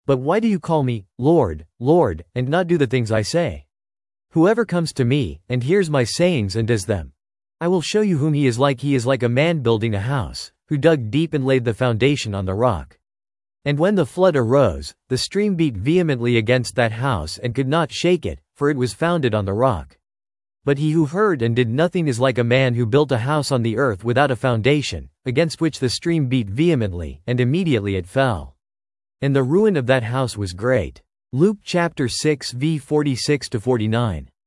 But why do you call me, Lord, Lord, and not do the things I say? Whoever comes to me, and hears my sayings and does them, I will show you whom he is like. He is like a man building a house, who dug deep and laid the foundation on the rock. And when the flood arose, the stream beat vehemently against that house and could not shake it, for it was founded on the rock. But he who heard and did nothing is like a man who built a house on the earth without a foundation, against which the stream beat vehemently, and immediately it fell. And the ruin of that house was great. Luke chapter 6 v. 46-49.